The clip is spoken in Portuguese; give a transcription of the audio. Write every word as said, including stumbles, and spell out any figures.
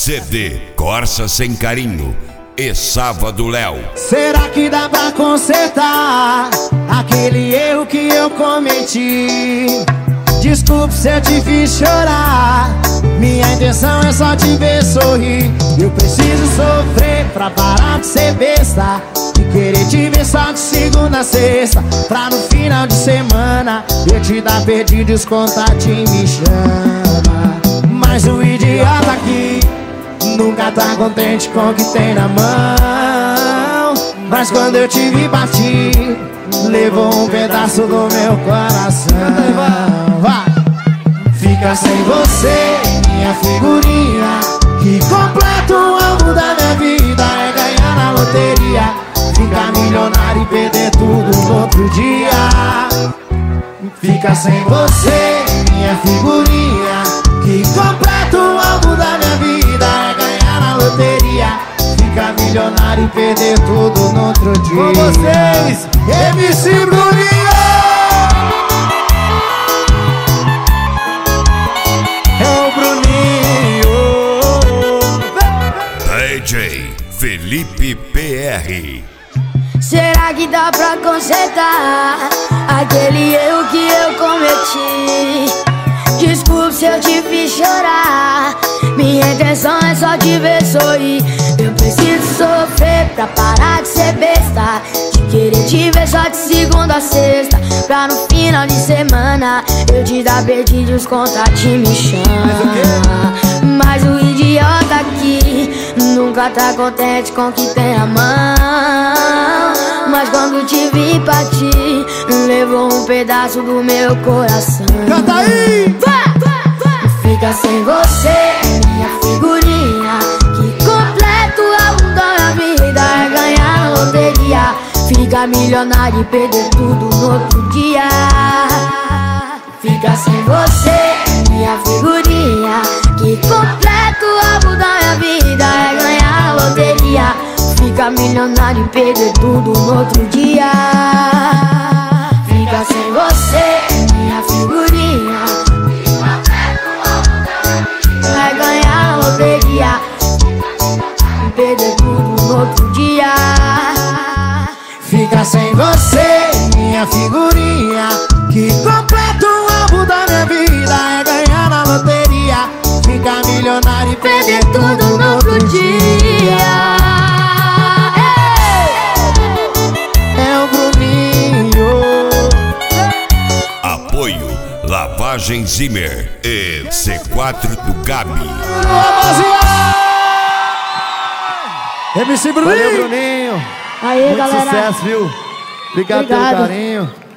C D Corsa Sem Carinho e Sábado Léo. Será que dá pra consertar aquele erro que eu cometi? Desculpe se eu te fiz chorar, minha intenção é só te ver sorrir. Eu preciso sofrer pra parar de ser besta e querer te ver só de segunda a sexta, pra no final de semana eu te dar perdido e os contatos me chama. Mas o idiota aqui nunca tá contente com o que tem na mão. Mas quando eu te vi partir, levou um pedaço do meu coração. Vai! Fica sem você, minha figurinha, que completa o alvo da minha vida. É ganhar na loteria, ficar milionário e perder tudo no outro dia. Fica sem você, minha figurinha, que completa o alvo da minha vida. É ganhar na loteria, ficar milionário e perder tudo no outro dia. Com vocês, M C Bruninho! É o Bruninho. D J Felipe P R. Será que dá pra consertar aquele erro que eu cometi? Desculpe se eu te fiz chorar, minha intenção é só te ver sorrir. Eu preciso sofrer pra parar de ser besta, de querer te ver só de segunda a sexta, pra no final de semana eu te dar perdido e os contatos me chamam. Mas o idiota aqui nunca tá contente com o que tem na mão. Mas quando te vi partir, levou um pedaço do meu coração. Canta aí! Fica sem você, minha figurinha, que completa o álbum da minha vida. É ganhar na loteria, ficar milionário e perder tudo no outro dia. Fica sem você, minha figurinha, que completa o álbum da minha vida. É ganhar na loteria, ficar milionário e perder tudo no outro dia. Fica sem você, minha figurinha, vai ganhar na loteria e perder tudo no outro dia. Fica sem você, minha figurinha, que completa o álbum da minha vida. É ganhar na loteria, ficar milionário e perder tudo no outro dia. É o Bruninho. Apoio Lavagem Zimmer e C quatro do Gabi. M C Bruninho. Valeu, Bruninho. Aí, Muito galera. sucesso, viu? Obrigado, Obrigado. pelo carinho.